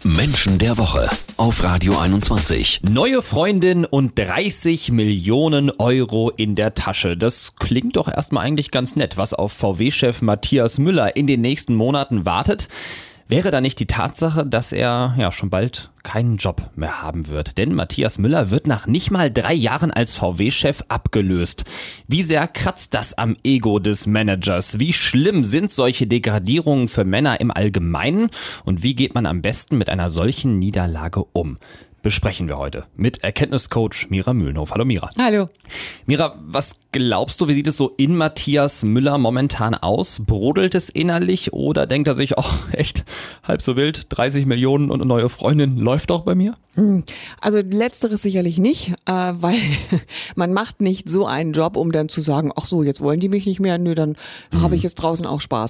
Menschen der Woche auf Radio 21. Neue Freundin und 30 Millionen Euro in der Tasche. Das klingt doch erstmal eigentlich ganz nett, was auf VW-Chef Matthias Müller in den nächsten Monaten wartet. Wäre da nicht die Tatsache, dass er schon bald keinen Job mehr haben wird? Denn Matthias Müller wird nach nicht mal 3 Jahren als VW-Chef abgelöst. Wie sehr kratzt das am Ego des Managers? Wie schlimm sind solche Degradierungen für Männer im Allgemeinen? Und wie geht man am besten mit einer solchen Niederlage um? Besprechen wir heute mit Erkenntniscoach Mira Mühlenhof. Hallo Mira. Hallo. Mira, was glaubst du, wie sieht es so in Matthias Müller momentan aus? Brodelt es innerlich oder denkt er sich, echt, halb so wild, 30 Millionen und eine neue Freundin läuft doch bei mir? Also letzteres sicherlich nicht, weil man macht nicht so einen Job, um dann zu sagen, ach so, jetzt wollen die mich nicht mehr, nö, dann habe ich jetzt draußen auch Spaß.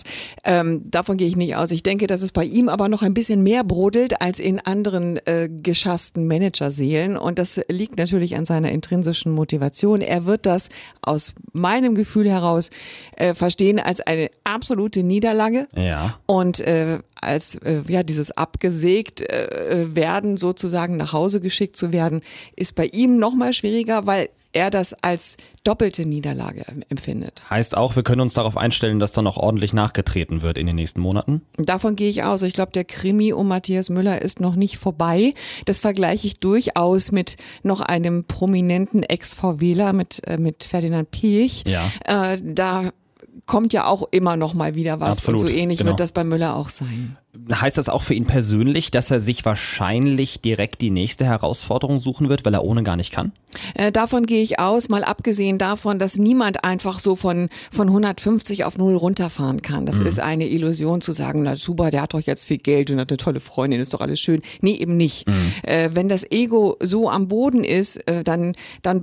Davon gehe ich nicht aus. Ich denke, dass es bei ihm aber noch ein bisschen mehr brodelt als in anderen geschassten Managerseelen, und das liegt natürlich an seiner intrinsischen Motivation. Er wird das aus meinem Gefühl heraus verstehen als eine absolute Niederlage und als dieses abgesägt werden, sozusagen nach Hause geschickt zu werden, ist bei ihm noch mal schwieriger, weil er das als doppelte Niederlage empfindet. Heißt auch, wir können uns darauf einstellen, dass da noch ordentlich nachgetreten wird in den nächsten Monaten? Davon gehe ich aus. Ich glaube, der Krimi um Matthias Müller ist noch nicht vorbei. Das vergleiche ich durchaus mit noch einem prominenten Ex-VWler, mit Ferdinand Piëch. Ja. Da kommt ja auch immer noch mal wieder was. Absolut, und so ähnlich genau. wird das bei Müller auch sein. Heißt das auch für ihn persönlich, dass er sich wahrscheinlich direkt die nächste Herausforderung suchen wird, weil er ohne gar nicht kann? Davon gehe ich aus, mal abgesehen davon, dass niemand einfach so von 150 auf 0 runterfahren kann. Das ist eine Illusion zu sagen, na super, der hat doch jetzt viel Geld und hat eine tolle Freundin, ist doch alles schön. Nee, eben nicht. Wenn das Ego so am Boden ist, dann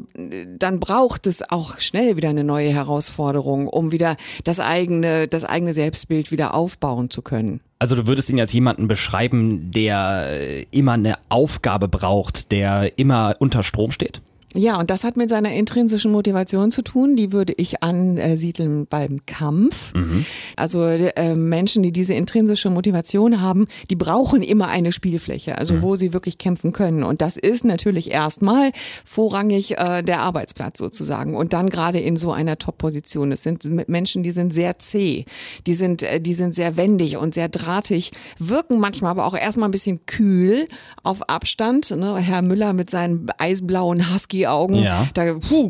braucht es auch schnell wieder eine neue Herausforderung, um wieder das eigene Selbstbild wieder aufbauen zu können. Also du würdest ihn als jemanden beschreiben, der immer eine Aufgabe braucht, der immer unter Strom steht? Ja, und das hat mit seiner intrinsischen Motivation zu tun. Die würde ich ansiedeln beim Kampf. Also Menschen, die diese intrinsische Motivation haben, die brauchen immer eine Spielfläche, also wo sie wirklich kämpfen können. Und das ist natürlich erstmal vorrangig der Arbeitsplatz sozusagen. Und dann gerade in so einer Top-Position. Es sind Menschen, die sind sehr zäh, die sind sehr wendig und sehr drahtig, wirken manchmal aber auch erstmal ein bisschen kühl auf Abstand. Ne? Herr Müller mit seinen eisblauen Husky Augen, da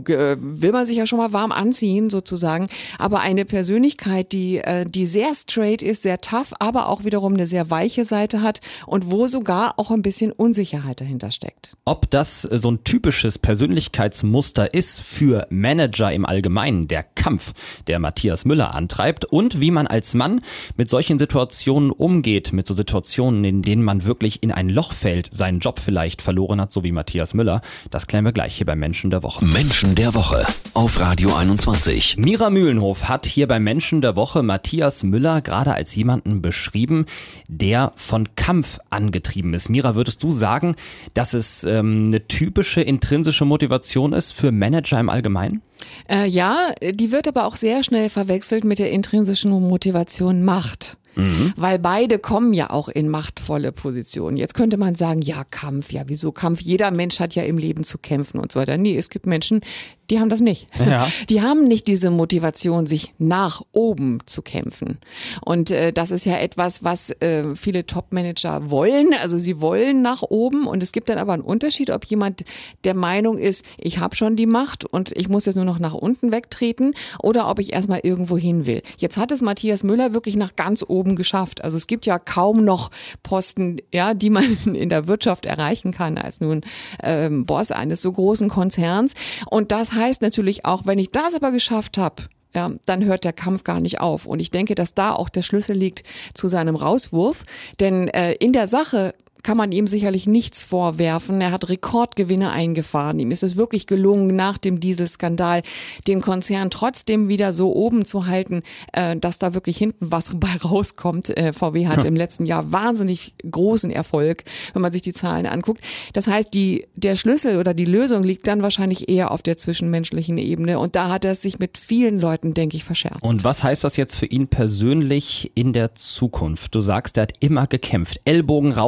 will man sich ja schon mal warm anziehen sozusagen, aber eine Persönlichkeit, die sehr straight ist, sehr tough, aber auch wiederum eine sehr weiche Seite hat und wo sogar auch ein bisschen Unsicherheit dahinter steckt. Ob das so ein typisches Persönlichkeitsmuster ist für Manager im Allgemeinen, der Kampf, der Matthias Müller antreibt, und wie man als Mann mit solchen Situationen umgeht, mit so Situationen, in denen man wirklich in ein Loch fällt, seinen Job vielleicht verloren hat, so wie Matthias Müller, das klären wir gleich hier bei Menschen der Woche. Menschen der Woche auf Radio 21. Mira Mühlenhof hat hier bei Menschen der Woche Matthias Müller gerade als jemanden beschrieben, der von Kampf angetrieben ist. Mira, würdest du sagen, dass es eine typische intrinsische Motivation ist für Manager im Allgemeinen? Ja, die wird aber auch sehr schnell verwechselt mit der intrinsischen Motivation Macht. Weil beide kommen ja auch in machtvolle Positionen. Jetzt könnte man sagen, ja, Kampf, ja, wieso Kampf? Jeder Mensch hat ja im Leben zu kämpfen und so weiter. Nee, es gibt Menschen, die haben das nicht. Ja. Die haben nicht diese Motivation, sich nach oben zu kämpfen. Und das ist ja etwas, was viele Top-Manager wollen. Also sie wollen nach oben, und es gibt dann aber einen Unterschied, ob jemand der Meinung ist, ich habe schon die Macht und ich muss jetzt nur noch nach unten wegtreten, oder ob ich erstmal irgendwo hin will. Jetzt hat es Matthias Müller wirklich nach ganz oben geschafft. Also es gibt ja kaum noch Posten, ja, die man in der Wirtschaft erreichen kann als nun Boss eines so großen Konzerns. Und das heißt natürlich auch, wenn ich das aber geschafft habe, ja, dann hört der Kampf gar nicht auf. Und ich denke, dass da auch der Schlüssel liegt zu seinem Rauswurf. Denn in der Sache kann man ihm sicherlich nichts vorwerfen. Er hat Rekordgewinne eingefahren. Ihm ist es wirklich gelungen, nach dem Dieselskandal den Konzern trotzdem wieder so oben zu halten, dass da wirklich hinten was bei rauskommt. VW hat im letzten Jahr wahnsinnig großen Erfolg, wenn man sich die Zahlen anguckt. Das heißt, der Schlüssel oder die Lösung liegt dann wahrscheinlich eher auf der zwischenmenschlichen Ebene. Und da hat er es sich mit vielen Leuten, denke ich, verscherzt. Und was heißt das jetzt für ihn persönlich in der Zukunft? Du sagst, er hat immer gekämpft, Ellbogen raus und sich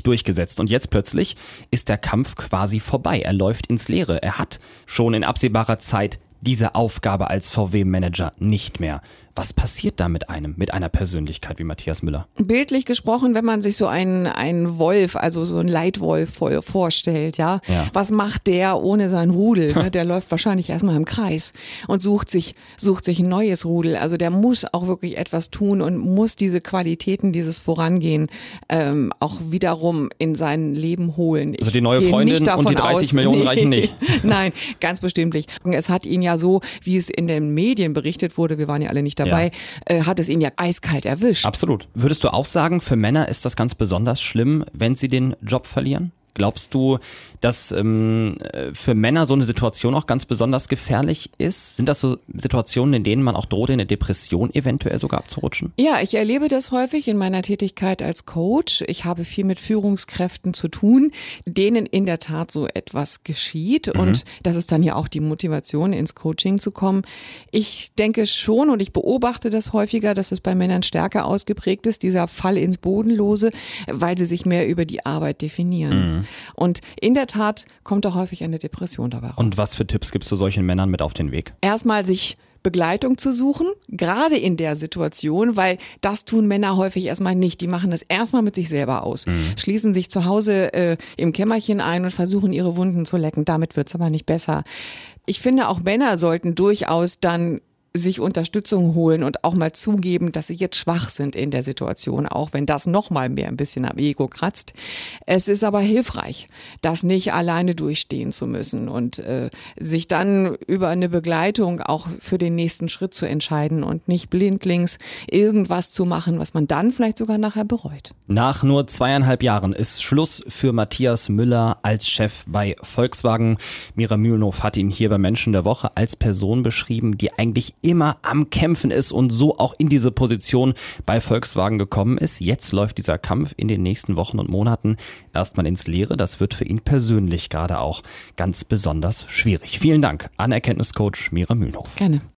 sich durchgesetzt und jetzt plötzlich ist der Kampf quasi vorbei. Er läuft ins Leere. Er hat schon in absehbarer Zeit diese Aufgabe als VW-Manager nicht mehr. Was passiert da mit einer Persönlichkeit wie Matthias Müller? Bildlich gesprochen, wenn man sich so einen Wolf, also so einen Leitwolf vorstellt, ja. Was macht der ohne sein Rudel? Ne? Der läuft wahrscheinlich erstmal im Kreis und sucht sich ein neues Rudel. Also der muss auch wirklich etwas tun und muss diese Qualitäten, dieses Vorangehen auch wiederum in sein Leben holen. Also die neue Freundin und die 30 Millionen reichen nicht. Nein, ganz bestimmt nicht. Es hat ihn ja so, wie es in den Medien berichtet wurde, wir waren ja alle nicht dabei, hat es ihn ja eiskalt erwischt. Absolut. Würdest du auch sagen, für Männer ist das ganz besonders schlimm, wenn sie den Job verlieren? Glaubst du, dass für Männer so eine Situation auch ganz besonders gefährlich ist? Sind das so Situationen, in denen man auch droht, in eine Depression eventuell sogar abzurutschen? Ja, ich erlebe das häufig in meiner Tätigkeit als Coach. Ich habe viel mit Führungskräften zu tun, denen in der Tat so etwas geschieht. Und das ist dann ja auch die Motivation, ins Coaching zu kommen. Ich denke schon und ich beobachte das häufiger, dass es bei Männern stärker ausgeprägt ist, dieser Fall ins Bodenlose, weil sie sich mehr über die Arbeit definieren. Und in der Tat kommt da häufig eine Depression dabei raus. Und was für Tipps gibst du solchen Männern mit auf den Weg? Erstmal sich Begleitung zu suchen, gerade in der Situation, weil das tun Männer häufig erstmal nicht. Die machen das erstmal mit sich selber aus, schließen sich zu Hause im Kämmerchen ein und versuchen ihre Wunden zu lecken. Damit wird's aber nicht besser. Ich finde, auch Männer sollten durchaus dann sich Unterstützung holen und auch mal zugeben, dass sie jetzt schwach sind in der Situation, auch wenn das noch mal mehr ein bisschen am Ego kratzt. Es ist aber hilfreich, das nicht alleine durchstehen zu müssen und sich dann über eine Begleitung auch für den nächsten Schritt zu entscheiden und nicht blindlings irgendwas zu machen, was man dann vielleicht sogar nachher bereut. Nach nur 2,5 Jahren ist Schluss für Matthias Müller als Chef bei Volkswagen. Mira Mühlenhof hat ihn hier bei Menschen der Woche als Person beschrieben, die eigentlich immer am Kämpfen ist und so auch in diese Position bei Volkswagen gekommen ist. Jetzt läuft dieser Kampf in den nächsten Wochen und Monaten erstmal ins Leere. Das wird für ihn persönlich gerade auch ganz besonders schwierig. Vielen Dank an Erkenntniscoach Mira Mühlenhof. Gerne.